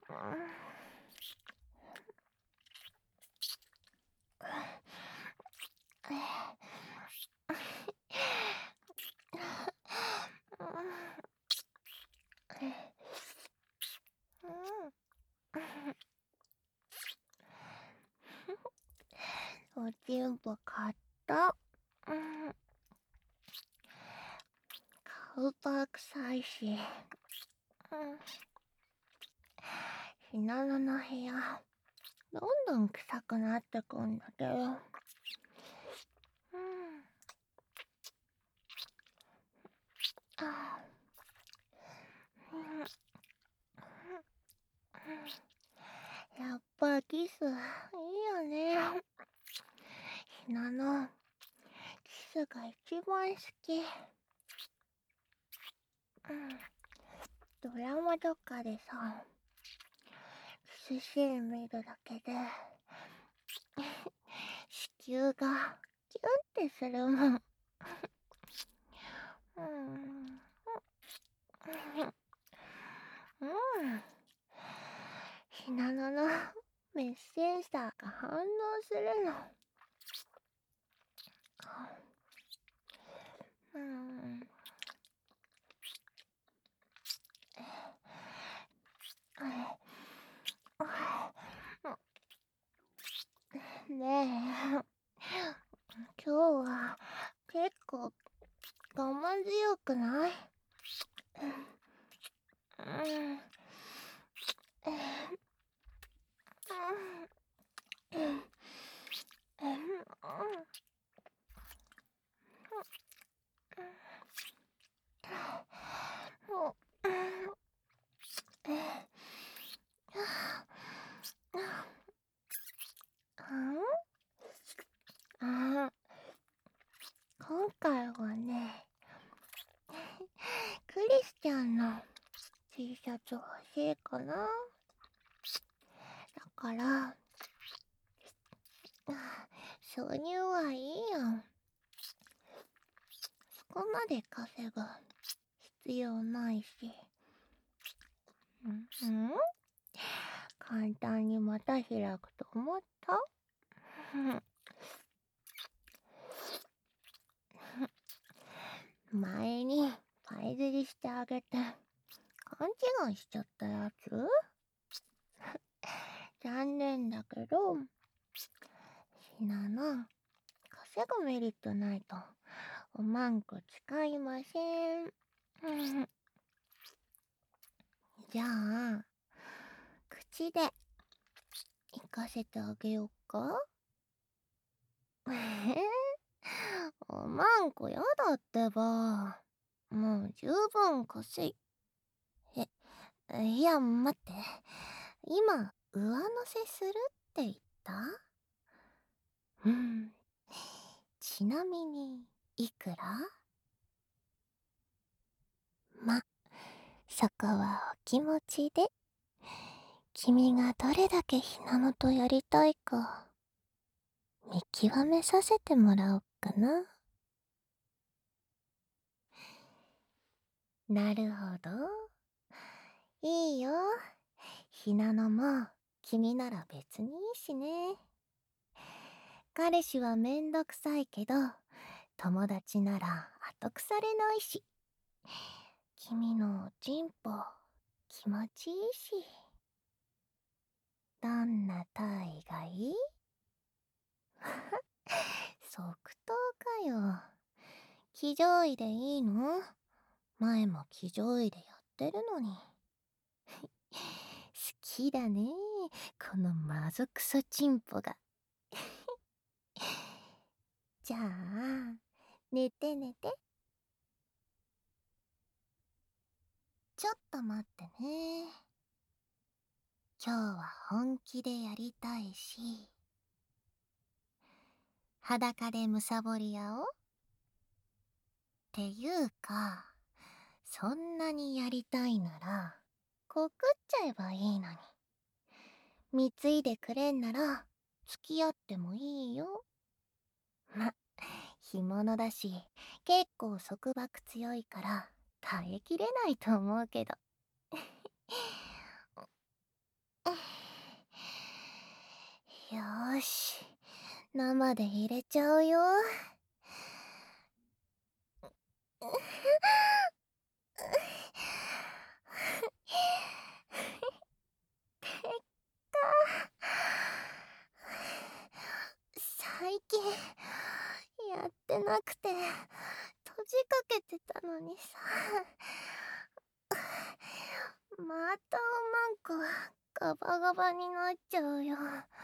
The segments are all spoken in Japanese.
おちんぽ買った。顔パー臭いし、ひなのの部屋どんどん臭くなってくんだけど。やっぱキスいいよね。ひなのキスが一番好き。ドラマとかでさ、キスシーン見るだけで子宮がキュンってするもん。ひなののメッセンジャーが反応するの。ねえ、今日は結構我慢強くない？今回はね、クリスチャンの T シャツ欲しいかな。だから、挿入はいいよ。そこまで稼ぐ必要ないし。簡単にまた開くと思った？前にパイ釣りしてあげて勘違いしちゃったやつ？残念だけど、ひなの稼ぐメリットないとおまんこ使いません。じゃあ口で行かせてあげよっか。おまんこやだってば。もう十分稼い。いや待って、今上乗せするって言った？ちなみにいくら？ま、そこはお気持ちで。君がどれだけひなのとやりたいか見極めさせてもらおっかな。なるほど。いいよ。ひなのも君なら別にいいしね。彼氏はめんどくさいけど、友達なら後腐れないし。君のおちんぽ気持ちいいし。どんな体位がいい？即答かよ。騎乗位でいいの？前も騎乗位でやってるのに。好きだね、このマゾクソチンポが。じゃあ、寝て寝て。ちょっと待ってね。今日は本気でやりたいし、裸でむさぼりやおう？っていうか、そんなにやりたいなら、告っちゃえばいいのに。貢いでくれんなら、付き合ってもいいよ。ま、干物だし、結構束縛強いから、耐えきれないと思うけど。 よーし、生で入れちゃうよ。最近やってなくて閉じかけてたのにさ、またおまんこガバガバになっちゃうよ。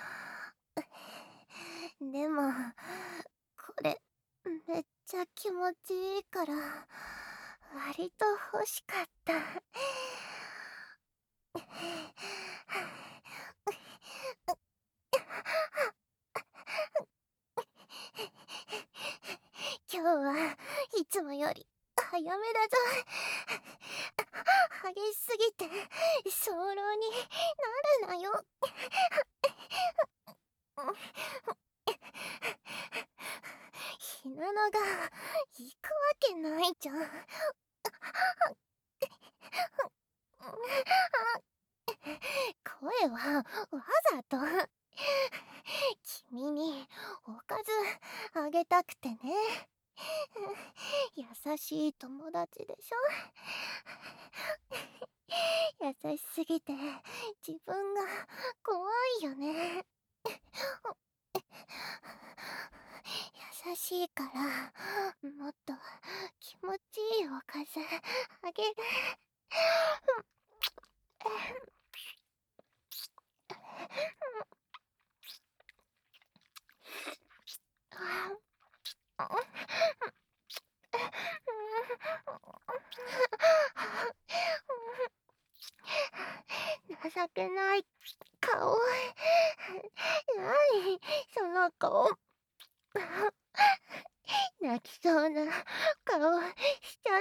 でもこれめっちゃ気持ちいいから割と欲しかった。今日はいつもより早めだぞ。激しすぎて早漏になるなよ。ひなのが行くわけないじゃん。声はわざと君におかずあげたくてね。優しい友達でしょ。優しすぎて自分が怖いよね。優しいからもっと気持ちいいおかずあげる。情けない顔。何その顔。泣きそうな顔しちゃって。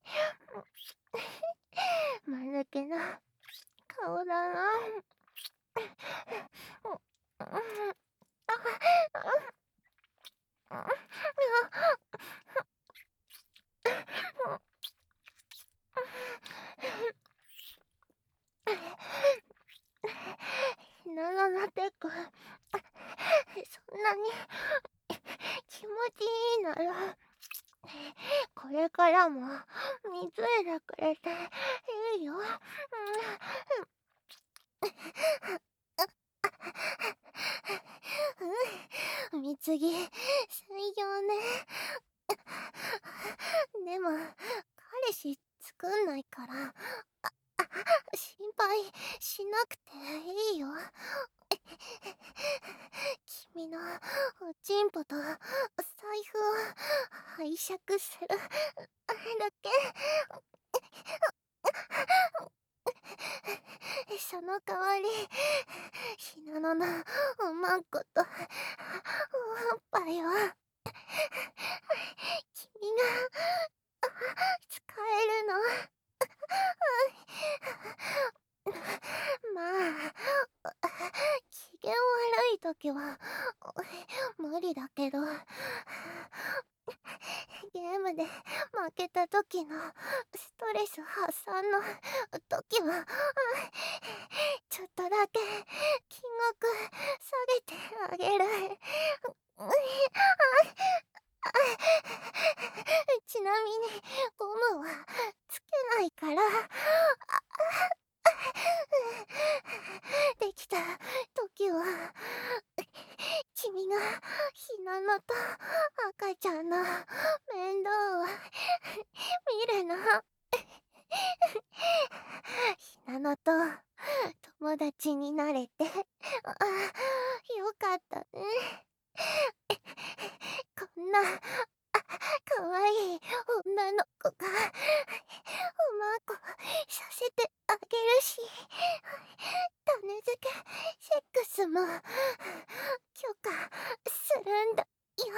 間抜けな顔だな。ひなののてく、そんなに気持ちいいならこれからも水入れくれていいよ。水着専用ね。でも彼氏作んないから心配しなくていいよ。君のおちんぽと財布を拝借するだけ。その代わりひなののおまんことおっぱいは君が使えるの。まあ機嫌悪い時は無理だけど、ゲームで負けた時のストレス発散の時はちょっとだけ金額下げてあげる。ちなみにゴムはつけないからできた時は君がひなのと赤ちゃんの面倒を見るの。ひなのと友達になれてよかったね。こんなかわいい女の子がおまんこさせてあげるし、種付けセックスも許可するんだよ。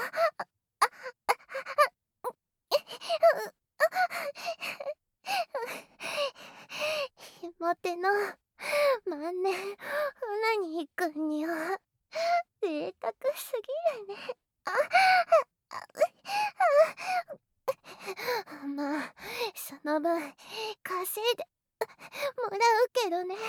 ひも手の万年うなにくんには贅沢すぎるね。まあその分稼いでもらうけどね。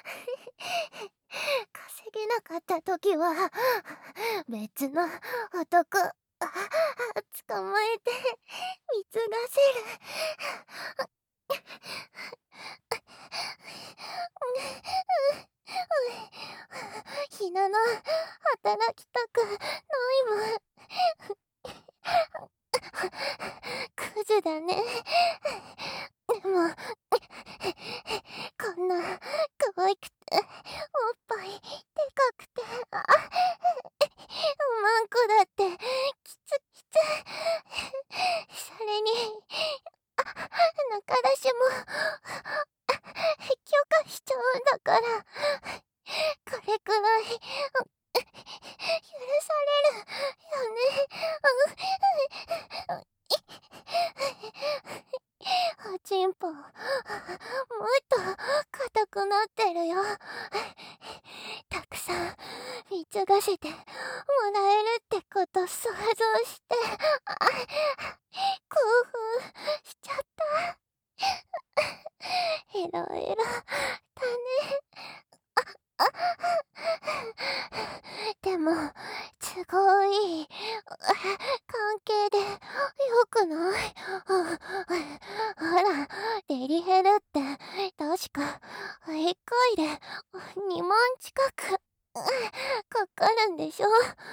稼げなかった時は別の男捕まえて貢がせる。ひなの働きたくないもん。クズだね。でもこんな可愛くておっぱいでかくておまんこだってキツキツ。それに中出しも許可しちゃうんだから、これくらい許されるよね。おちんぽもっと硬くなってるよ。たくさん貢がせてもらえるってこと想像して興奮しちゃった。いろいろだね。でも都合いい関係でよくない？ほら、デリヘルって確か1回で2万近くかかるんでしょ？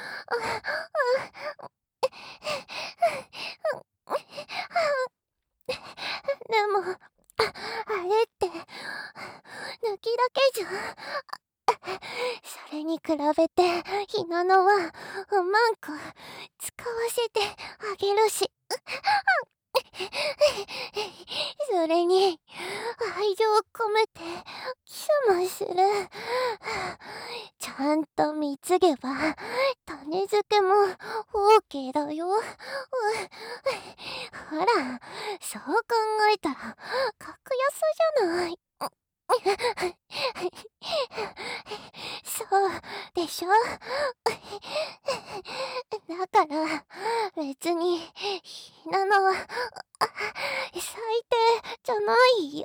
でもあれって抜きだけじゃん。それに比べてひなのはうまんこ使わせてあげるし。それに愛情込めてキスもする。ちゃんと貢げば種付けも OK だよ。ほら、そう考えたら格安じゃない。そうでしょ？だから別にひなのは最低じゃないよ。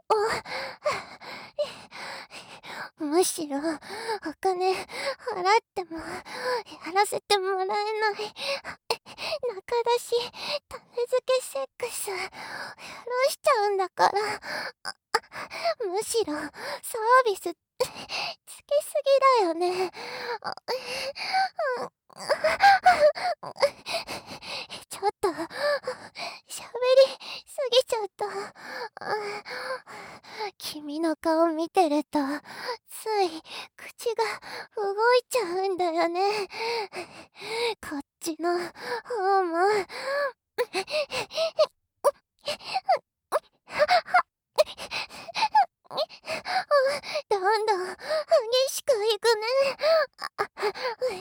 むしろお金払ってもやらせてもらえない中出し種付けセックス許しちゃうんだから。むしろサービスつけすぎだよね。ちょっと喋りすぎちゃった。君の顔見てるとつい口が動いちゃうんだよね。こっちの方もどんどん激しくいくね。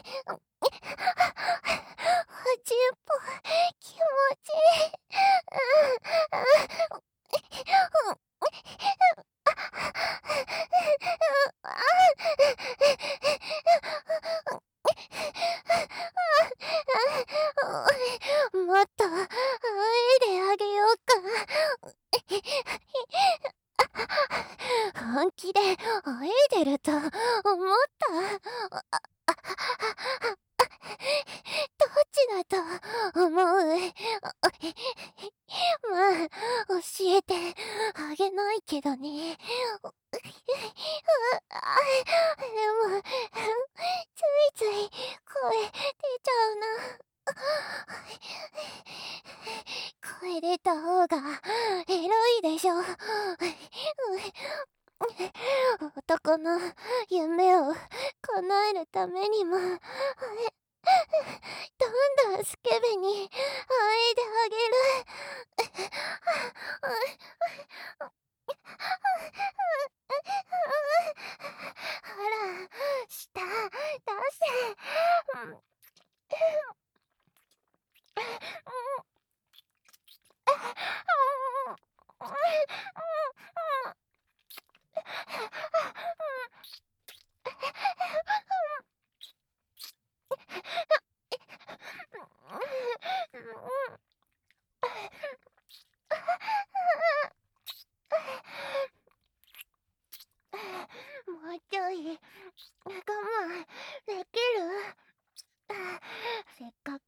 おちんぽ気持ちいい。もっとあえであげようか。本気であえでると思った？どっちだと思う？まあ教えてあげないけどね。でもついつい声出ちゃうな。声出た方がエロいでしょ。男の夢を叶えるためにもどんどんスケベにあえであげる。ほら、舌出せ。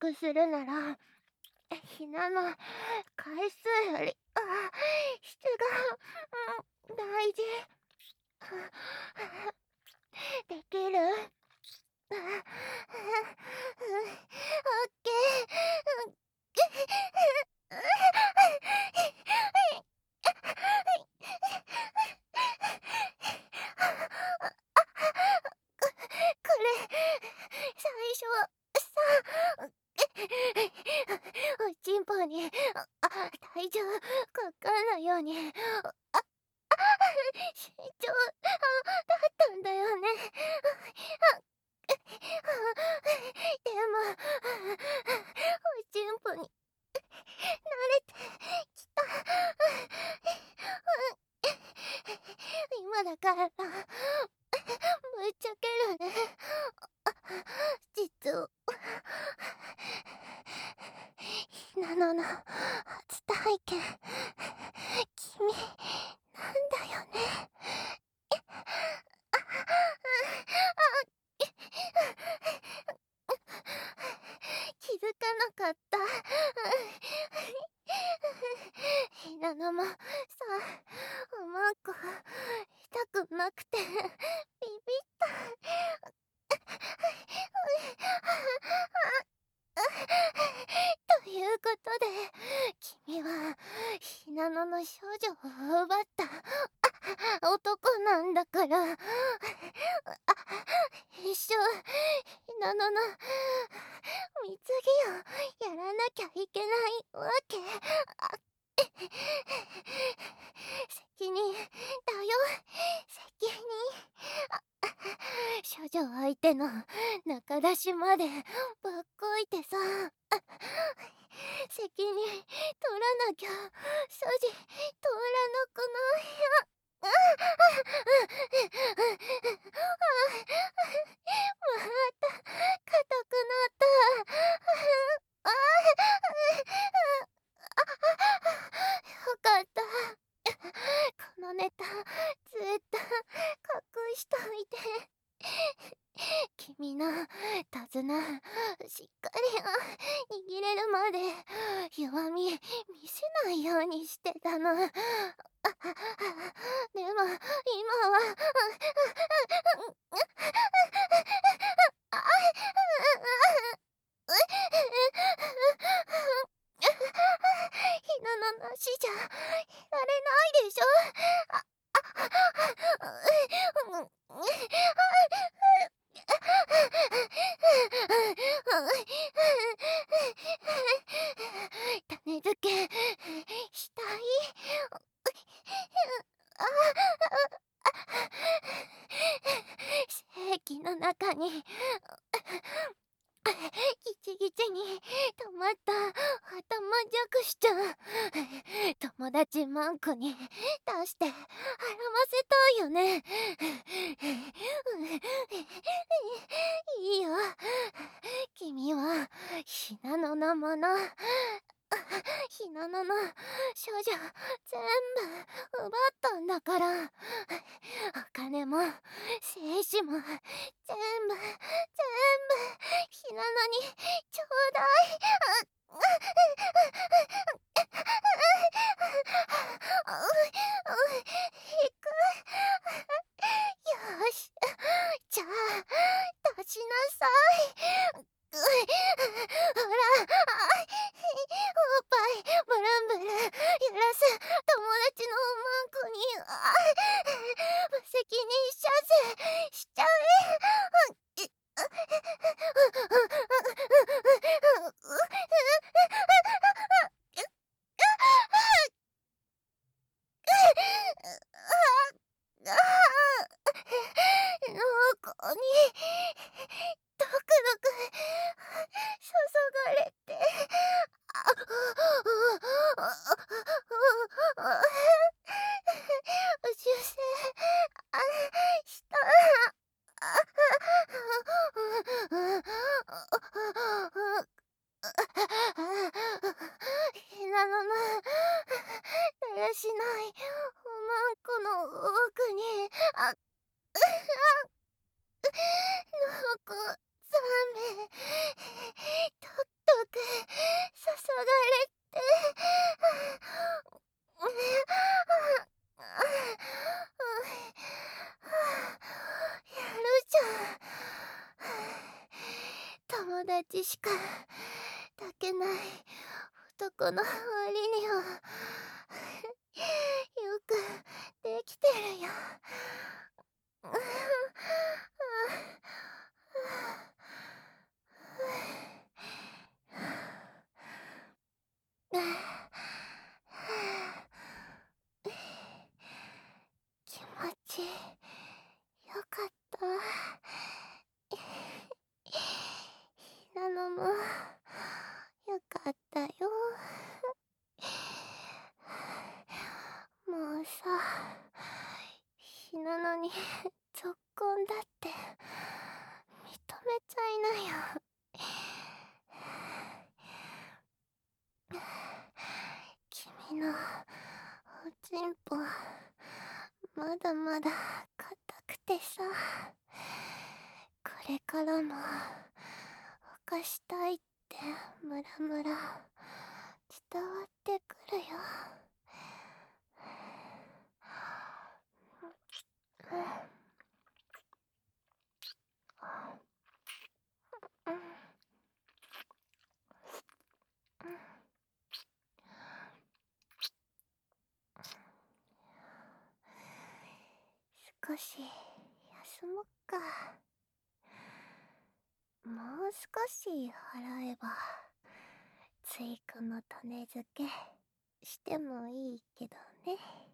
くするなら、ひなの回数より質が、大事。できる？オッケー。これ、最初さ、おちんぽに体重かかんないように慎重だったんだよね。でもおちんぽに慣れてきた。今だからぶっちゃけるね。実はひなのの初体験、君なんだよね。気づかなかった。ひなのもさ、おまんこ痛くなくてビビった。ということで、君はひなのの少女を奪った男なんだから、一生ひなのの貢ぎをやらなきゃいけないわけ。責任だよ、責任。処女相手の仲出しまでぶっこいてさ、責任取らなきゃ筋通らなくない？また硬くなった。よかった。このネタずっと隠しといて。君の手綱しっかり握れるまで弱み見せないようにしてたの。でも今はひなのなしじゃいられないでしょ。種付けしたい？正規の中にギチギチに止まった頭弱視ちゃん、友達マンコに出してはらませたいよね。いいよ、君はひなののもの。ひなのの少女全部奪ったんだから、お金も精子も全部ひなのにちょうだい。引く。よし、じゃあ出しなさい。ほら、おっぱいブルンブルン揺らす友達のマンコに無責任射精しちゃえ。 口しか炊けない男の割にはよくできてるよ。気持ちよかった。ひなのもよかったよ。もうさ、ひなのにぞっこんだって認めちゃいなよ。君のおちんぽまだまだ硬くてさ、これからもおかしたいってムラムラ伝わってくるよ。少し休もっか。もう少し払えば追加の種付けしてもいいけどね。